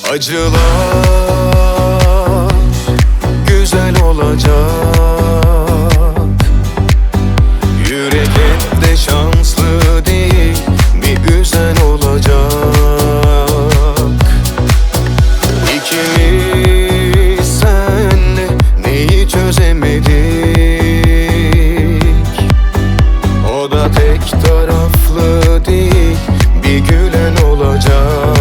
Acılar güzel olacak. Yürek hep de şanslı değil, bir üzen olacak. İkimiz senle neyi çözemedik? O da tek taraflı değil, bir gülen olacak.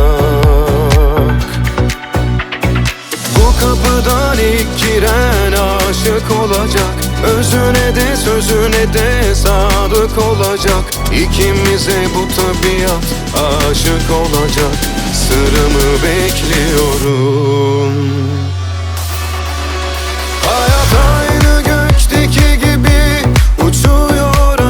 Kapıdan ilk giren aşık olacak. Özüne de sözüne de sadık olacak. İkimize bu tabiat aşık olacak. Sırrımı bekliyorum. Hayat aynı gökteki gibi uçuyor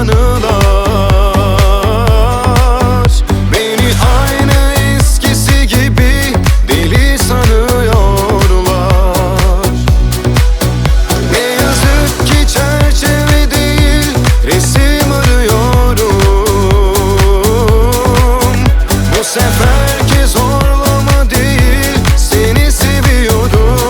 anılar. Beni aynı eskisi gibi deli sanıyor. Seferki zorlama değil, seni seviyorum.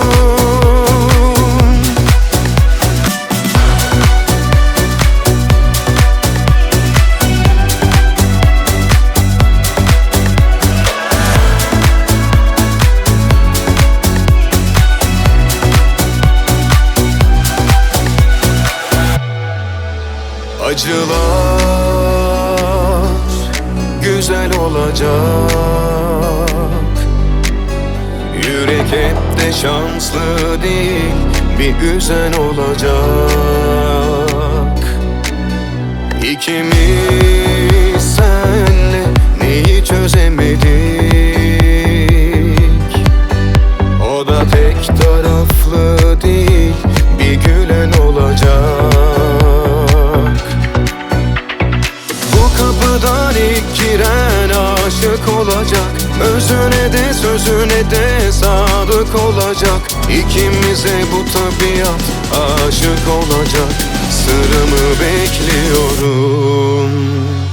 Acılar güzel olacak. Yürek hep de şanslı değil, bir üzen olacak. İkimiz senle neyi çözemedik? O da tek taraflı değil, bir gülen olacak. Kapıdan ilk giren aşık olacak. Özüne de sözüne de sadık olacak. İkimize bu tabiat aşık olacak. Sırrımı bekliyorum.